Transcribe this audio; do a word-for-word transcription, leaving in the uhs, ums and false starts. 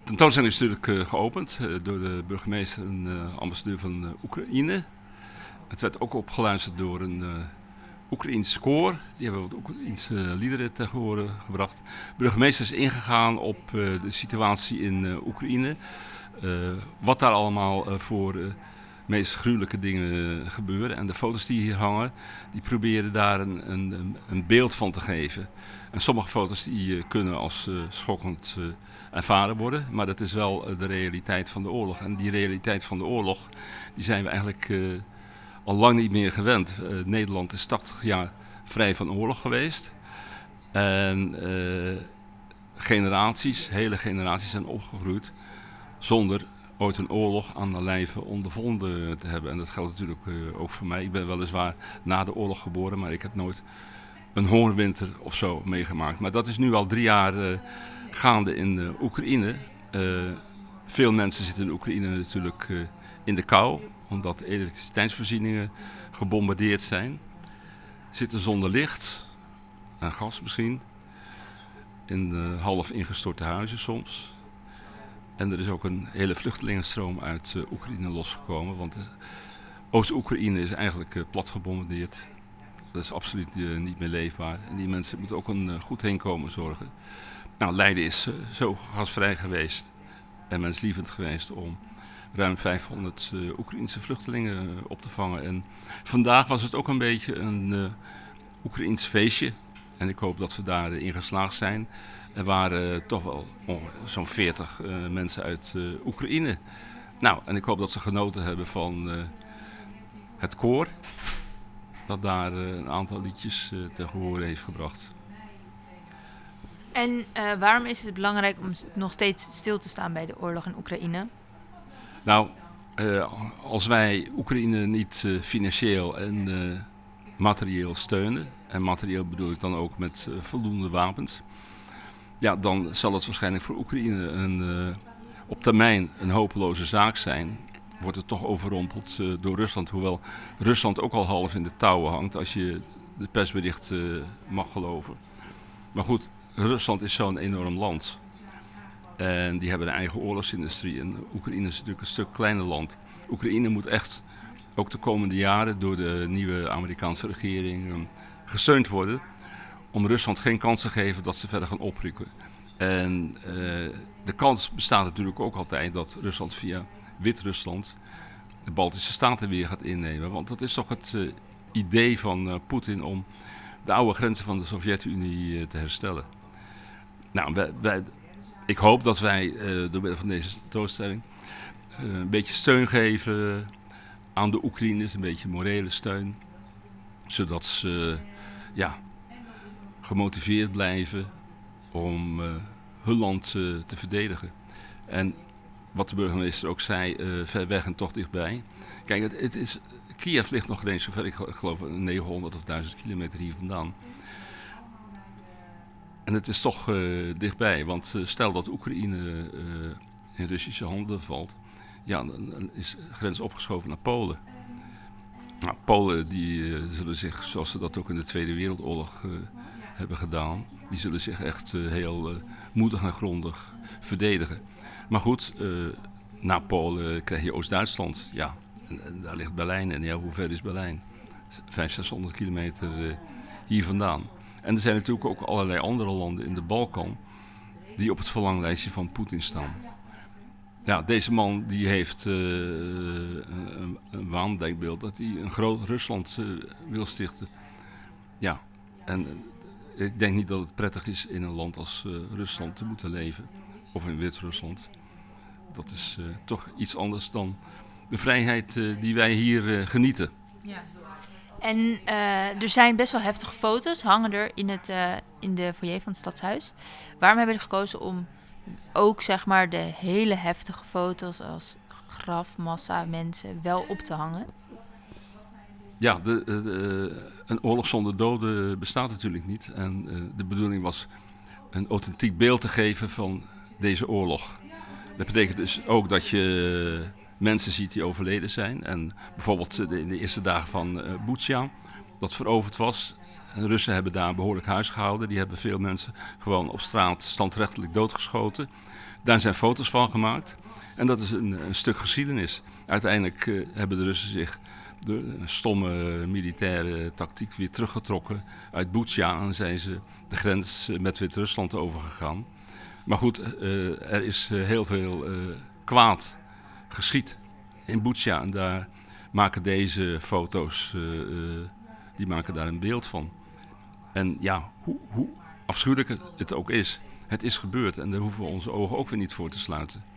tentoonstelling is natuurlijk uh, geopend uh, door de burgemeester en uh, ambassadeur van uh, Oekraïne. Het werd ook opgeluisterd door een uh, Oekraïns koor. Die hebben wat Oekraïnse liederen tegen horen gebracht. De burgemeester is ingegaan op uh, de situatie in uh, Oekraïne. Uh, wat daar allemaal uh, voor uh, meest gruwelijke dingen uh, gebeuren. En de foto's die hier hangen, die proberen daar een, een, een beeld van te geven. En sommige foto's die uh, kunnen als uh, schokkend uh, ervaren worden. Maar dat is wel uh, de realiteit van de oorlog. En die realiteit van de oorlog, die zijn we eigenlijk uh, al lang niet meer gewend. Uh, Nederland is tachtig jaar vrij van oorlog geweest. En uh, generaties, hele generaties zijn opgegroeid zonder ooit een oorlog aan de lijve ondervonden te hebben. En dat geldt natuurlijk uh, ook voor mij. Ik ben weliswaar na de oorlog geboren, maar ik heb nooit een hongerwinter of zo meegemaakt. Maar dat is nu al drie jaar uh, gaande in uh, Oekraïne. Uh, veel mensen zitten in Oekraïne natuurlijk uh, in de kou, omdat de elektriciteitsvoorzieningen gebombardeerd zijn. Zitten zonder licht en gas misschien. In uh, half ingestorte huizen soms. En er is ook een hele vluchtelingenstroom uit uh, Oekraïne losgekomen. Want Oost-Oekraïne is eigenlijk uh, plat gebombardeerd. Dat is absoluut uh, niet meer leefbaar. En die mensen moeten ook een uh, goed heenkomen zorgen. Nou, Leiden is uh, zo gasvrij geweest en menslievend geweest om ruim vijfhonderd uh, Oekraïnse vluchtelingen uh, op te vangen. En vandaag was het ook een beetje een uh, Oekraïns feestje. En ik hoop dat we daarin geslaagd zijn. Er waren uh, toch wel oh, zo'n veertig uh, mensen uit uh, Oekraïne. Nou, en ik hoop dat ze genoten hebben van uh, het koor. Dat daar uh, een aantal liedjes uh, te horen heeft gebracht. En uh, waarom is het belangrijk om nog steeds stil te staan bij de oorlog in Oekraïne? Nou, uh, als wij Oekraïne niet uh, financieel en uh, materieel steunen, en materieel bedoel ik dan ook met uh, voldoende wapens, ja, dan zal het waarschijnlijk voor Oekraïne een, uh, op termijn een hopeloze zaak zijn. Wordt het toch overrompeld uh, door Rusland, hoewel Rusland ook al half in de touwen hangt, als je de persbericht uh, mag geloven. Maar goed, Rusland is zo'n enorm land. En die hebben een eigen oorlogsindustrie. En Oekraïne is natuurlijk een stuk kleiner land. Oekraïne moet echt ook de komende jaren door de nieuwe Amerikaanse regering um, gesteund worden. Om Rusland geen kans te geven dat ze verder gaan oprukken. En uh, de kans bestaat natuurlijk ook altijd dat Rusland via Wit-Rusland de Baltische Staten weer gaat innemen. Want dat is toch het uh, idee van uh, Poetin om de oude grenzen van de Sovjet-Unie uh, te herstellen. Nou, wij, wij, ik hoop dat wij uh, door middel van deze tentoonstelling uh, een beetje steun geven aan de Oekraïners, een beetje morele steun. Zodat ze uh, ja, gemotiveerd blijven om uh, hun land uh, te verdedigen. En wat de burgemeester ook zei, uh, ver weg en toch dichtbij. Kijk, het, het is, Kiev ligt nog eens zover, ik geloof negenhonderd of duizend kilometer hier vandaan. En het is toch uh, dichtbij, want uh, stel dat Oekraïne uh, in Russische handen valt, ja, dan is de grens opgeschoven naar Polen. Nou, Polen die uh, zullen zich, zoals ze dat ook in de Tweede Wereldoorlog uh, hebben gedaan, die zullen zich echt uh, heel uh, moedig en grondig verdedigen. Maar goed, uh, na Polen krijg je Oost-Duitsland, ja, en, en daar ligt Berlijn. En ja, hoe ver is Berlijn? vijfhonderd, zeshonderd kilometer uh, hier vandaan. En er zijn natuurlijk ook allerlei andere landen in de Balkan die op het verlanglijstje van Poetin staan. Ja, deze man die heeft uh, een, een waandenkbeeld dat hij een groot Rusland uh, wil stichten. Ja, en uh, ik denk niet dat het prettig is in een land als uh, Rusland te moeten leven. Of in Wit-Rusland. Dat is uh, toch iets anders dan de vrijheid uh, die wij hier uh, genieten. Ja. En uh, er zijn best wel heftige foto's, hangen er in, het, uh, in de foyer van het Stadshuis. Waarom hebben jullie gekozen om ook zeg maar de hele heftige foto's als grafmassa mensen wel op te hangen? Ja, de, de, de, een oorlog zonder doden bestaat natuurlijk niet. En uh, de bedoeling was een authentiek beeld te geven van deze oorlog. Dat betekent dus ook dat je mensen ziet die overleden zijn. En bijvoorbeeld in de eerste dagen van uh, Butsja, dat veroverd was. De Russen hebben daar behoorlijk huis gehouden. Die hebben veel mensen gewoon op straat standrechtelijk doodgeschoten. Daar zijn foto's van gemaakt. En dat is een, een stuk geschiedenis. Uiteindelijk uh, hebben de Russen zich door een stomme militaire tactiek weer teruggetrokken uit Butsja. En zijn ze de grens met Wit-Rusland overgegaan. Maar goed, uh, er is uh, heel veel uh, kwaad geschied in Butsja. En daar maken deze foto's, uh, uh, die maken daar een beeld van. En ja, hoe, hoe afschuwelijk het ook is, het is gebeurd. En daar hoeven we onze ogen ook weer niet voor te sluiten.